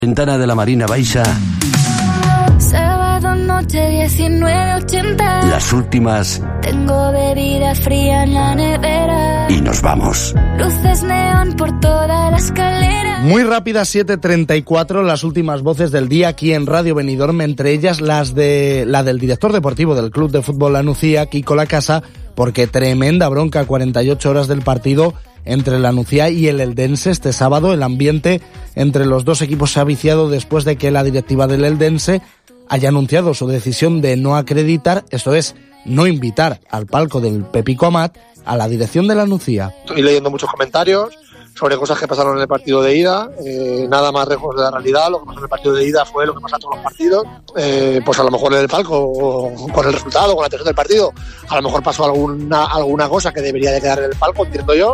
Ventana de la Marina Baixa. Sábado noche 19:80. Las últimas. Tengo bebida fría en la nevera. Y nos vamos. Luces neón por toda la escalera. Muy rápidas, 7:34, las últimas voces del día aquí en Radio Benidorm, entre ellas la del director deportivo del Club de Fútbol La Nucía, Kiko Lacasa, porque tremenda bronca 48 horas del partido entre la Nucía y el Eldense este sábado. El ambiente entre los dos equipos se ha viciado después de que la directiva del Eldense haya anunciado su decisión de no acreditar, esto es, no invitar al palco del Pepico Amat a la dirección de la Nucía. Estoy leyendo muchos comentarios sobre cosas que pasaron en el partido de ida, nada más lejos de la realidad. Lo que pasó en el partido de ida fue lo que pasa en todos los partidos. Pues a lo mejor en el palco, con el resultado, con la tensión del partido, a lo mejor pasó alguna cosa que debería de quedar en el palco, entiendo yo,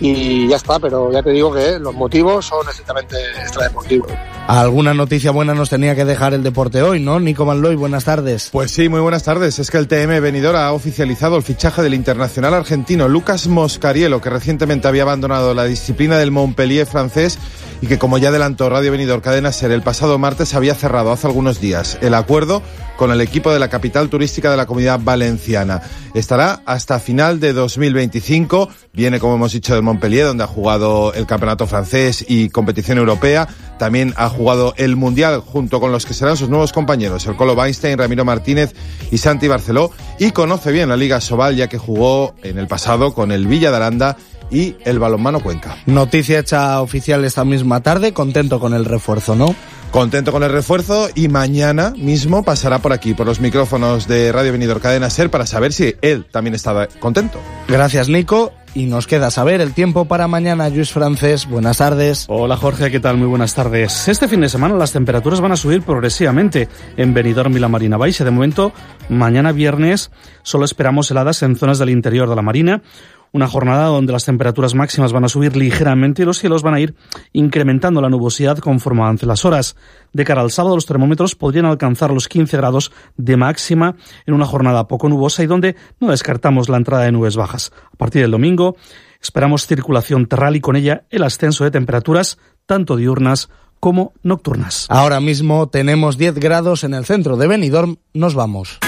y ya está, pero ya te digo que los motivos son estrictamente extradeportivos. Alguna noticia buena nos tenía que dejar el deporte hoy, ¿no? Nico Manloy, buenas tardes. Pues sí, muy buenas tardes. Es que el TM Benidorm ha oficializado el fichaje del internacional argentino Lucas Moscariello, que recientemente había abandonado la disciplina del Montpellier francés y que, como ya adelantó Radio Benidorm Cadena SER el pasado martes, había cerrado hace algunos días el acuerdo con el equipo de la capital turística de la Comunidad Valenciana. Estará hasta final de 2025. Viene, como hemos dicho, del Montpellier, donde ha jugado el campeonato francés y competición europea. También ha jugado el Mundial junto con los que serán sus nuevos compañeros, el Colo Weinstein, Ramiro Martínez y Santi Barceló. Y conoce bien la Liga Sobal, ya que jugó en el pasado con el Villa de Aranda y el Balonmano Cuenca. Noticia hecha oficial esta misma tarde, contento con el refuerzo, ¿no? Contento con el refuerzo, y mañana mismo pasará por aquí, por los micrófonos de Radio Benidorm Cadena SER, para saber si él también está contento. Gracias, Nico. Y nos queda saber el tiempo para mañana. Lluís Francés, buenas tardes. Hola Jorge, ¿qué tal? Muy buenas tardes. Este fin de semana las temperaturas van a subir progresivamente en Benidorm y la Marina Baixa. De momento, mañana viernes solo esperamos heladas en zonas del interior de la Marina. Una jornada donde las temperaturas máximas van a subir ligeramente y los cielos van a ir incrementando la nubosidad conforme avancen las horas. De cara al sábado, los termómetros podrían alcanzar los 15 grados de máxima en una jornada poco nubosa y donde no descartamos la entrada de nubes bajas. A partir del domingo esperamos circulación terral y con ella el ascenso de temperaturas tanto diurnas como nocturnas. Ahora mismo tenemos 10 grados en el centro de Benidorm. Nos vamos.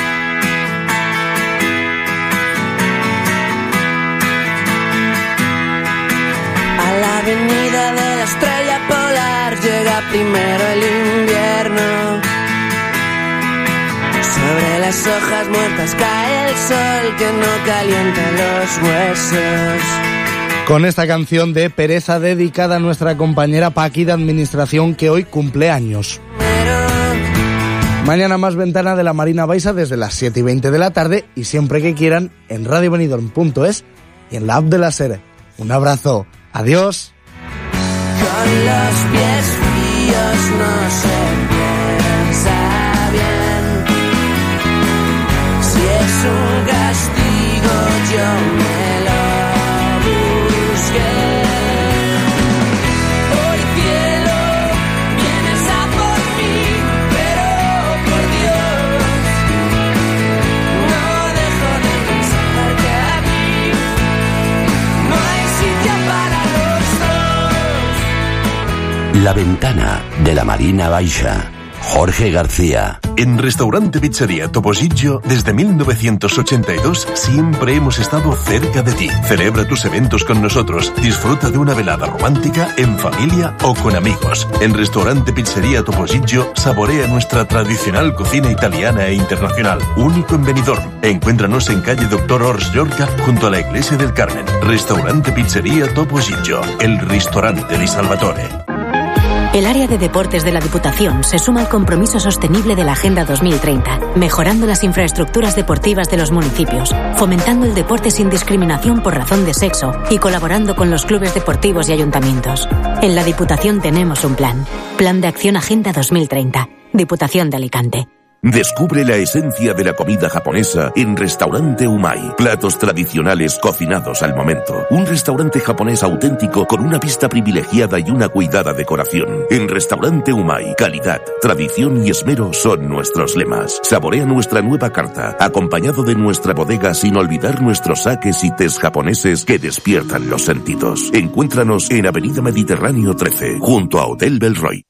Avenida de la estrella polar llega primero el invierno. Sobre las hojas muertas cae el sol que no calienta los huesos. Con esta canción de Pereza dedicada a nuestra compañera Paqui de Administración, que hoy cumple años. Mañana más Ventana de la Marina Baixa desde las 7:20 de la tarde y siempre que quieran en radiobenidorm.es y en la app de la SER. Un abrazo. Adiós. Con los pies fríos no se piensa bien. Si es un castigo yo me lo busqué. Hoy cielo vienes a por mí, pero por Dios no dejo de pensar que aquí no hay sitio para La Ventana de la Marina Baixa. Jorge García. En Restaurante Pizzería Topollillo, desde 1982, siempre hemos estado cerca de ti. Celebra tus eventos con nosotros. Disfruta de una velada romántica en familia o con amigos. En Restaurante Pizzería Topollillo, saborea nuestra tradicional cocina italiana e internacional. Único en Benidorm. Encuéntranos en calle Dr. Ors Llorca, junto a la Iglesia del Carmen. Restaurante Pizzería Topollillo, el ristorante di Salvatore. El área de deportes de la Diputación se suma al compromiso sostenible de la Agenda 2030, mejorando las infraestructuras deportivas de los municipios, fomentando el deporte sin discriminación por razón de sexo y colaborando con los clubes deportivos y ayuntamientos. En la Diputación tenemos un plan. Plan de Acción Agenda 2030. Diputación de Alicante. Descubre la esencia de la comida japonesa en Restaurante Umai. Platos tradicionales cocinados al momento. Un restaurante japonés auténtico con una vista privilegiada y una cuidada decoración. En Restaurante Umai, calidad, tradición y esmero son nuestros lemas. Saborea nuestra nueva carta, acompañado de nuestra bodega, sin olvidar nuestros sakes y tés japoneses que despiertan los sentidos. Encuéntranos en Avenida Mediterráneo 13, junto a Hotel Belroy.